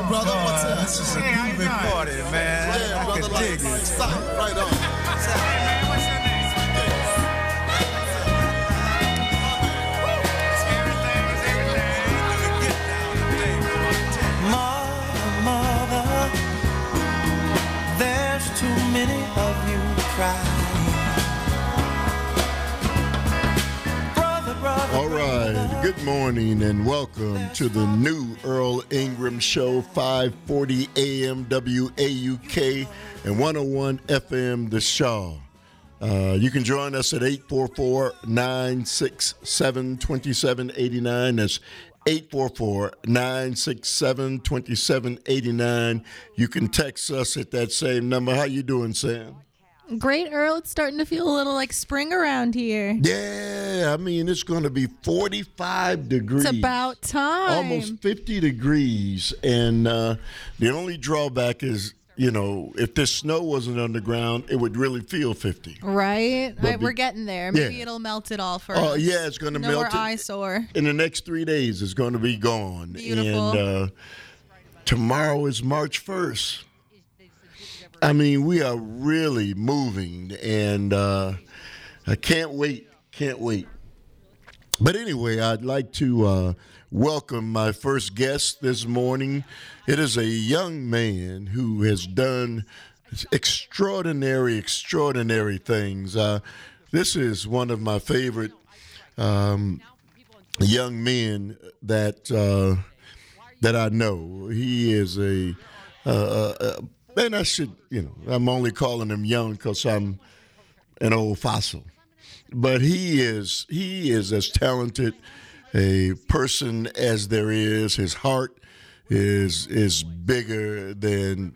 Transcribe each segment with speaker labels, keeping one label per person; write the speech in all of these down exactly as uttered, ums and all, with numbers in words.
Speaker 1: brother. What's up?
Speaker 2: This is a groovy party, man.
Speaker 1: Yeah,
Speaker 2: I
Speaker 1: brother.
Speaker 2: can
Speaker 1: Like,
Speaker 2: dig it.
Speaker 1: stop. Right on.
Speaker 3: Hey, man, what's your name? Everything is everything.
Speaker 4: Mother, mother, there's too many of you crying. Brother, brother,
Speaker 5: All right, good morning and welcome to the new Earl Ingram Show, five forty A M W A U K and one oh one F M The Shaw. Uh, you can join us at eight four four, nine six seven, two seven eight nine. That's eight four four, nine six seven, two seven eight nine. You can text us at that same number. How you doing, Sam?
Speaker 6: Great, Earl. It's starting to feel a little like spring around here.
Speaker 5: Yeah, I mean, it's going to be forty-five degrees.
Speaker 6: It's about time.
Speaker 5: Almost fifty degrees. And uh, the only drawback is, you know, if this snow wasn't on the ground, it would really feel fifty.
Speaker 6: Right?
Speaker 5: But
Speaker 6: I,
Speaker 5: be-
Speaker 6: we're getting there. Maybe
Speaker 5: yeah.
Speaker 6: it'll melt it all for
Speaker 5: Oh,
Speaker 6: us.
Speaker 5: yeah, it's going to
Speaker 6: no
Speaker 5: melt.
Speaker 6: more
Speaker 5: it.
Speaker 6: eyesore.
Speaker 5: In the next three days, it's going to be gone.
Speaker 6: Beautiful.
Speaker 5: And uh, tomorrow is March first. I mean, we are really moving, and uh, I can't wait, can't wait. But anyway, I'd like to uh, welcome my first guest this morning. It is a young man who has done extraordinary, extraordinary things. Uh, this is one of my favorite um, young men that uh, that I know. He is a, uh, uh, and I should, you know, I'm only calling him young because I'm an old fossil. But he is he is as talented a person as there is. His heart is is bigger than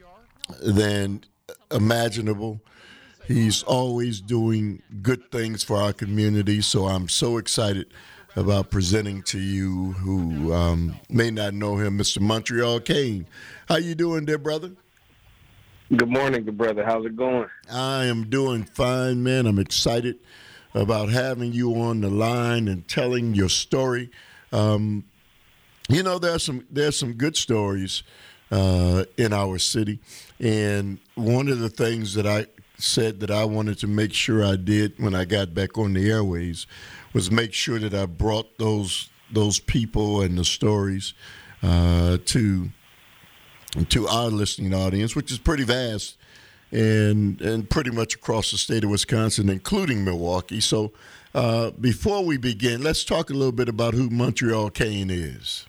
Speaker 5: than imaginable. He's always doing good things for our community. So I'm so excited about presenting to you who um, may not know him, Mister Montreal Kane. How you doing there, brother?
Speaker 7: Good morning, good brother. How's it going?
Speaker 5: I am doing fine, man. I'm excited about having you on the line and telling your story. Um, you know, there's some there's some good stories uh, in our city, and one of the things that I said that I wanted to make sure I did when I got back on the airways was make sure that I brought those those people and the stories uh, to to our listening audience, which is pretty vast and and pretty much across the state of Wisconsin, including Milwaukee. So uh, before we begin, let's talk a little bit about who Montreal Kane is.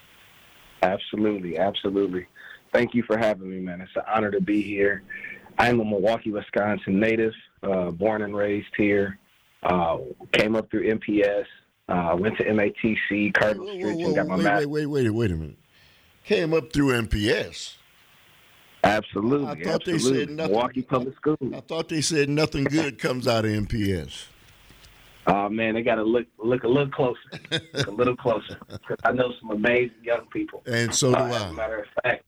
Speaker 7: Absolutely, absolutely. Thank you for having me, man. It's an honor to be here. I'm a Milwaukee, Wisconsin native, uh, born and raised here. Uh, came up through M P S, uh, went to M A T C, Cardinal
Speaker 5: Whoa, whoa,
Speaker 7: Street,
Speaker 5: whoa,
Speaker 7: and got my
Speaker 5: wait,
Speaker 7: master's.
Speaker 5: wait, wait, wait, wait a minute. Came up through M P S.
Speaker 7: Absolutely,
Speaker 5: I thought they
Speaker 7: absolutely.
Speaker 5: said nothing.
Speaker 7: Milwaukee Public Schools.
Speaker 5: I thought they said nothing good comes out of M P S.
Speaker 7: Oh, man, they got to look look a little closer, look a little closer, because I know some amazing young people.
Speaker 5: And so do
Speaker 7: Uh, as a
Speaker 5: I.
Speaker 7: matter of fact,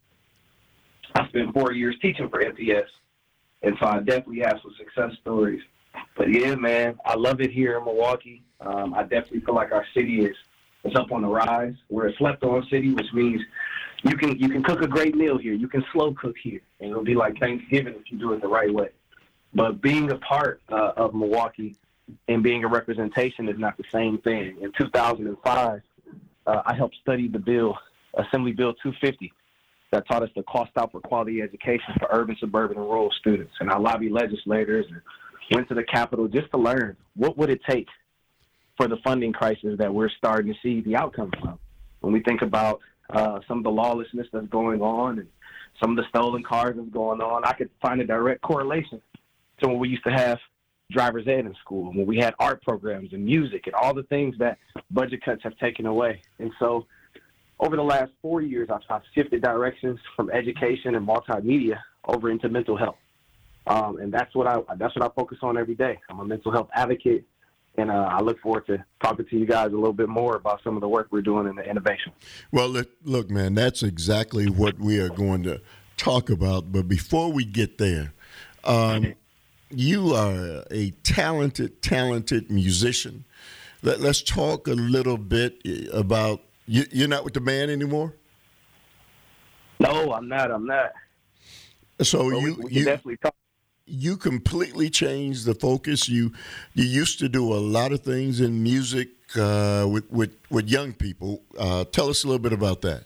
Speaker 7: I spent four years teaching for M P S, and so I definitely have some success stories. But, yeah, man, I love it here in Milwaukee. Um, I definitely feel like our city is, is up on the rise. We're a slept-on city, which means you can you can cook a great meal here. You can slow cook here, and it'll be like Thanksgiving if you do it the right way. But being a part uh, of Milwaukee and being a representation is not the same thing. In two thousand five, uh, I helped study the bill, Assembly Bill two fifty, that taught us the cost out for quality education for urban, suburban, and rural students. And I lobbied legislators and went to the Capitol just to learn what would it take for the funding crisis that we're starting to see the outcome from. When we think about uh, some of the lawlessness that's going on and some of the stolen cars that's going on, I could find a direct correlation to when we used to have driver's ed in school, when we had art programs and music and all the things that budget cuts have taken away. And so over the last four years, I've, I've shifted directions from education and multimedia over into mental health. Um, and that's what I that's what I focus on every day. I'm a mental health advocate, and uh, I look forward to talking to you guys a little bit more about some of the work we're doing in the innovation.
Speaker 5: Well, look, look, man, that's exactly what we are going to talk about. But before we get there, um, you are a talented, talented musician. Let, let's talk a little bit about you. You're not with the band anymore?
Speaker 7: No, I'm not. I'm not.
Speaker 5: So
Speaker 7: But
Speaker 5: you
Speaker 7: we, we can
Speaker 5: you
Speaker 7: definitely talk.
Speaker 5: you completely changed the focus. You you used to do a lot of things in music uh, with, with with young people. Uh, tell us a little bit about that.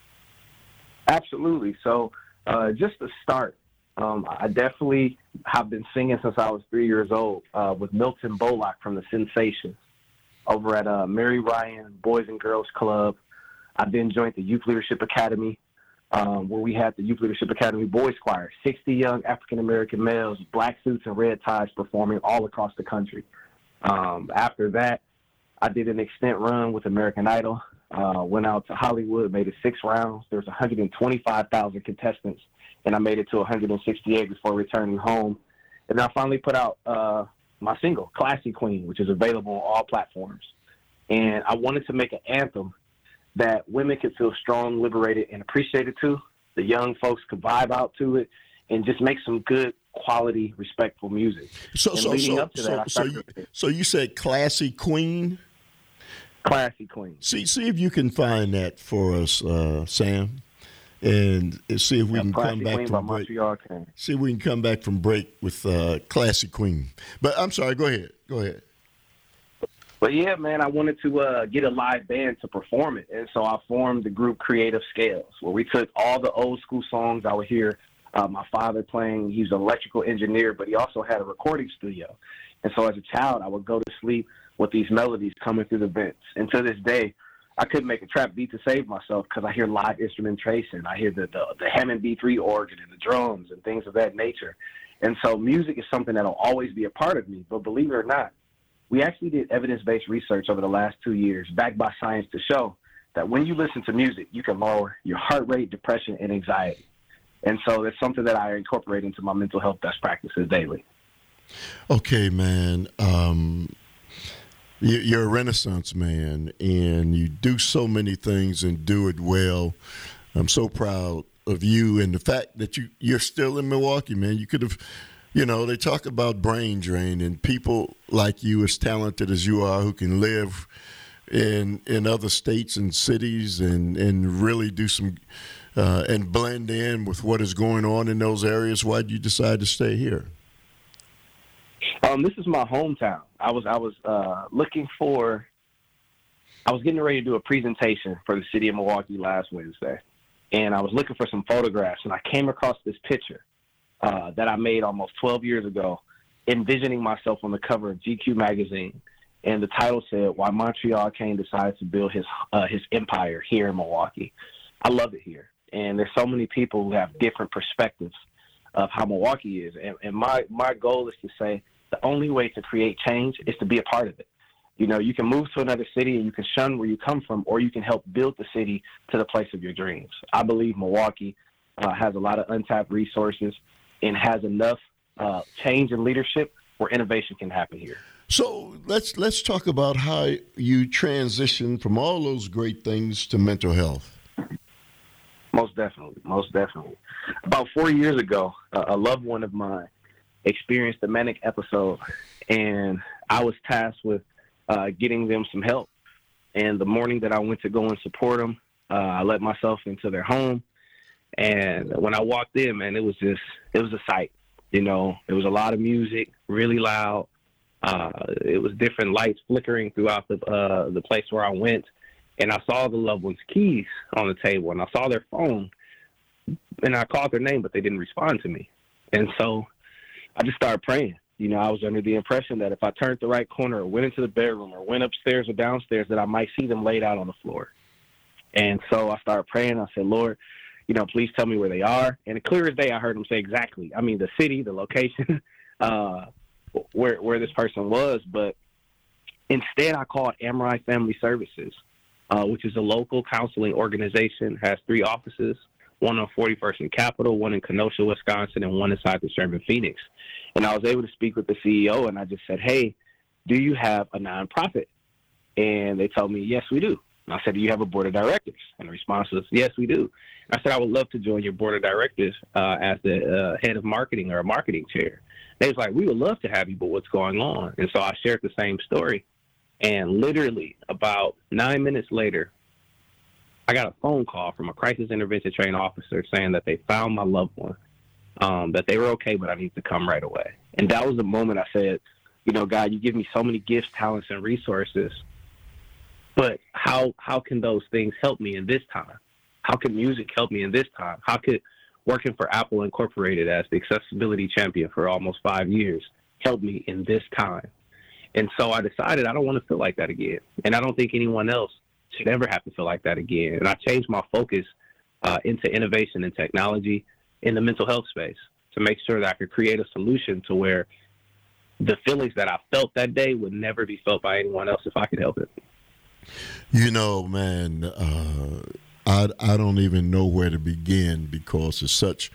Speaker 7: Absolutely. So uh, just to start, um, I definitely have been singing since I was three years old uh, with Milton Bullock from the Sensations over at uh, Mary Ryan Boys and Girls Club. I then joined the Youth Leadership Academy, um, where we had the Youth Leadership Academy Boys Choir, sixty young African-American males, black suits and red ties performing all across the country. Um, after that, I did an extent run with American Idol, uh, went out to Hollywood, made it six rounds. There was one hundred twenty-five thousand contestants, and I made it to one hundred sixty-eight before returning home. And then I finally put out uh, my single, Classy Queen, which is available on all platforms. And I wanted to make an anthem that women could feel strong, liberated, and appreciated to. The young folks could vibe out to it and just make some good, quality, respectful music.
Speaker 5: So
Speaker 7: and
Speaker 5: so
Speaker 7: leading
Speaker 5: so
Speaker 7: up to
Speaker 5: so,
Speaker 7: that, I
Speaker 5: so
Speaker 7: started
Speaker 5: you
Speaker 7: with
Speaker 5: so you said Classy Queen.
Speaker 7: Classy Queen.
Speaker 5: See see if you can find that for us, uh, Sam, and see if we
Speaker 7: Yeah,
Speaker 5: can
Speaker 7: Classy
Speaker 5: come back
Speaker 7: Queen by
Speaker 5: from break.
Speaker 7: Montreal King.
Speaker 5: See if we can come back from break with uh, Classy Queen. But I'm sorry. Go ahead. Go ahead.
Speaker 7: But yeah, man, I wanted to uh, get a live band to perform it. And so I formed the group Creative Scales, where we took all the old school songs I would hear uh, my father playing. He's an electrical engineer, but he also had a recording studio. And so as a child, I would go to sleep with these melodies coming through the vents. And to this day, I couldn't make a trap beat to save myself because I hear live instrumentation. I hear the, the, the Hammond B three organ and the drums and things of that nature. And so music is something that will always be a part of me. But believe it or not, we actually did evidence-based research over the last two years, backed by science, to show that when you listen to music, you can lower your heart rate, depression, and anxiety. And so it's something that I incorporate into my mental health best practices daily.
Speaker 5: Okay, man. Um, you- you're a Renaissance man, and you do so many things and do it well. I'm so proud of you and the fact that you, you're still in Milwaukee, man. You could have, you know, they talk about brain drain, and people like you, as talented as you are, who can live in in other states and cities and, and really do some uh, and blend in with what is going on in those areas. Why did you decide to stay here?
Speaker 7: Um, this is my hometown. I was I was uh, looking for. I was getting ready to do a presentation for the city of Milwaukee last Wednesday, and I was looking for some photographs, and I came across this picture uh, that I made almost twelve years ago, envisioning myself on the cover of G Q magazine, and the title said, "Why Montreal King Decided to Build His uh, His Empire Here in Milwaukee." I love it here, and there's so many people who have different perspectives of how Milwaukee is, and, and my my goal is to say, the only way to create change is to be a part of it. You know, you can move to another city and you can shun where you come from, or you can help build the city to the place of your dreams. I believe Milwaukee uh, has a lot of untapped resources and has enough uh, change in leadership where innovation can happen here.
Speaker 5: So let's let's talk about how you transitioned from all those great things to mental health.
Speaker 7: Most definitely, most definitely. About four years ago, uh, a loved one of mine experienced a manic episode, and I was tasked with uh, getting them some help. And the morning that I went to go and support them, uh, I let myself into their home. And when I walked in, man, it was just, it was a sight. You know, it was a lot of music, really loud. Uh, it was different lights flickering throughout the uh, the place where I went. And I saw the loved one's keys on the table, and I saw their phone. And I called their name, but they didn't respond to me. And so I just started praying. You know, I was under the impression that if I turned the right corner or went into the bedroom or went upstairs or downstairs, that I might see them laid out on the floor. And so I started praying. I said, Lord, you know, please tell me where they are. And clear as day, I heard him say exactly, I mean, the city, the location, uh, where where this person was. But instead, I called Amarai Family Services, uh, which is a local counseling organization, has three offices, one on forty-first and Capitol, one in Kenosha, Wisconsin, and one inside the Sherman Phoenix. And I was able to speak with the C E O, and I just said, hey, do you have a nonprofit? And they told me, yes, we do. And I said, do you have a board of directors? And the response was, yes, we do. And I said, I would love to join your board of directors uh, as the uh, head of marketing or a marketing chair. They was like, we would love to have you, but what's going on? And so I shared the same story. And literally about nine minutes later,
Speaker 1: I got a phone call from a crisis intervention trained officer saying that they found my loved one, um, that they were okay, but I need to come right away. And that was the moment I said, you know, God, you give me so many gifts, talents, and resources, but how how can those things help me in this time? How can music help me in this time? How could working for Apple Incorporated as the accessibility champion for almost five years help me in this time? And so I decided I don't want to feel like that again. And I don't think anyone else should ever have to feel like that again. And I changed my focus uh, into innovation and technology in the mental health space to make sure that I could create a solution to where the feelings that I felt that day would never be felt by anyone else if I could help it.
Speaker 5: You know, man, uh, I, I don't even know where to begin because it's such,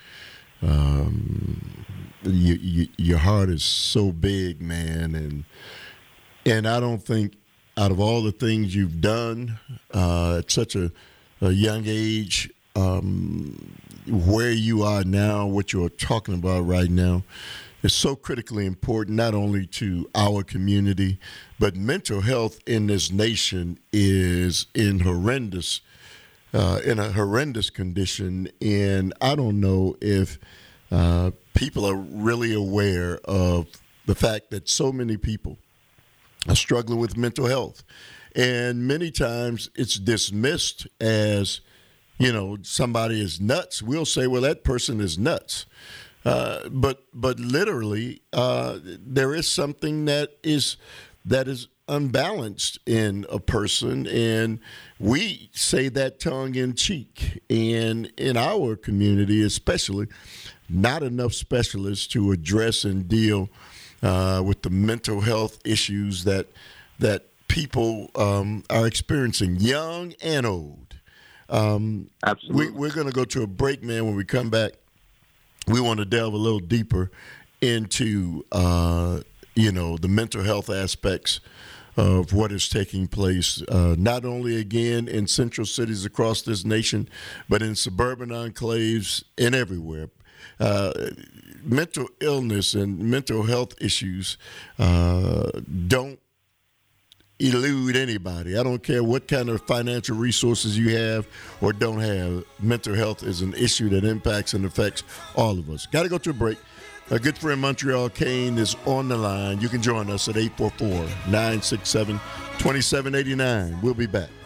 Speaker 5: um, you, you, your heart is so big, man. And, and I don't think out of all the things you've done uh, at such a, a young age, um, where you are now, what you're talking about right now, is so critically important, not only to our community, but mental health in this nation is in horrendous, uh, in a horrendous condition. And I don't know if uh, people are really aware of the fact that so many people are struggling with mental health. And many times it's dismissed as, you know, somebody is nuts. We'll say, well, that person is nuts. Uh, but but literally, uh, there is something that is that is unbalanced in a person, and we say that tongue in cheek. And in our community, especially, not enough specialists to address and deal uh, with the mental health issues that that people um, are experiencing, young and old. Um,
Speaker 1: Absolutely.
Speaker 5: We, we're going to go to a break, man. When we come back, we want to delve a little deeper into, uh, you know, the mental health aspects of what is taking place, uh, not only, again, in central cities across this nation, but in suburban enclaves and everywhere. Uh, mental illness and mental health issues uh, don't elude anybody. I don't care what kind of financial resources you have or don't have. Mental health is an issue that impacts and affects all of us. Got to go to a break. A good friend, Montreal Kane, is on the line. You can join us at eight four four, nine six seven, two seven eight nine. We'll be back.